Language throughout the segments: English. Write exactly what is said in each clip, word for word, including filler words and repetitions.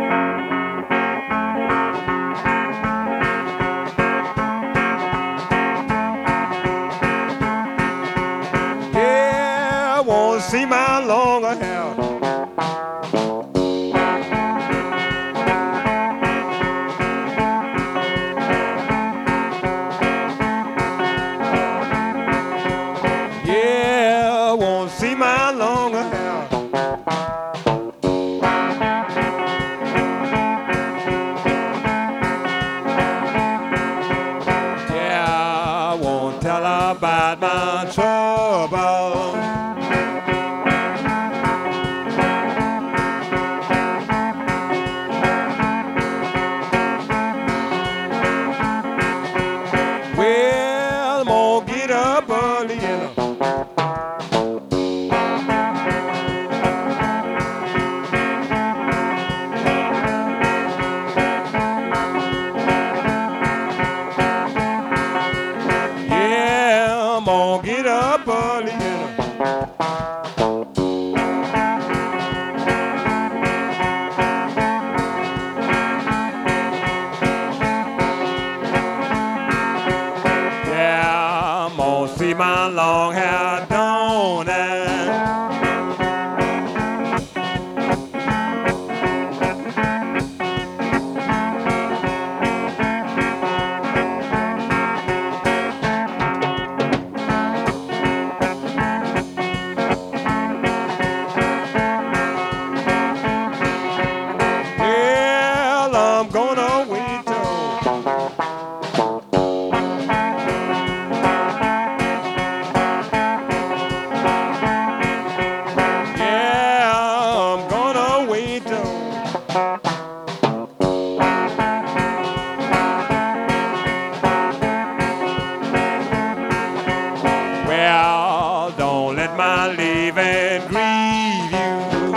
Yeah, I want to see my longer hair. Yeah, I want to see my longer hair. Yeah, I want to tell her about my trouble. Well, I'm gonna get up early in the Yeah, I'm gonna get up early in the Yeah, I'm gonna see my long hair, don't I? Well, I'm gonna wait till Yeah, I'm gonna wait till Well, don't let my leaving grieve you.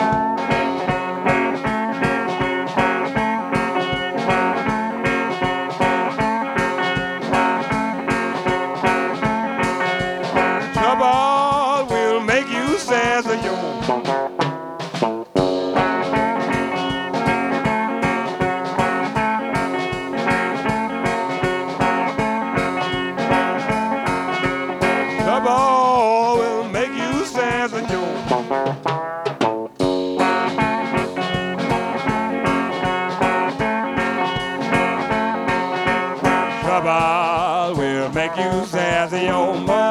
Trouble will make you sad, so you Trouble will make you sad, so you Trouble will make you sad, so your mother